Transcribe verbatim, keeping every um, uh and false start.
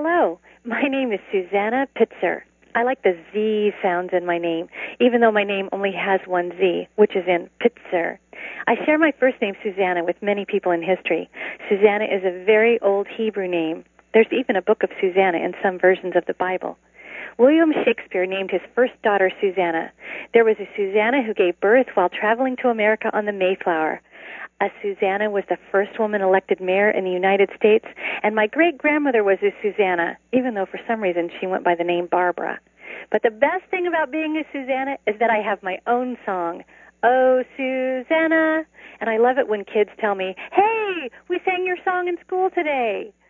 Hello, my name is Susanna Pitzer. I like the Z sounds in my name, even though my name only has one Z, which is in Pitzer. I share my first name, Susanna, with many people in history. Susanna is a very old Hebrew name. There's even a book of Susanna in some versions of the Bible. William Shakespeare named his first daughter Susanna. There was a Susanna who gave birth while traveling to America on the Mayflower. A Susanna was the first woman elected mayor in the United States, and my great-grandmother was a Susanna, even though for some reason she went by the name Barbara. But the best thing about being a Susanna is that I have my own song, Oh, Susanna, and I love it when kids tell me, hey, we sang your song in school today.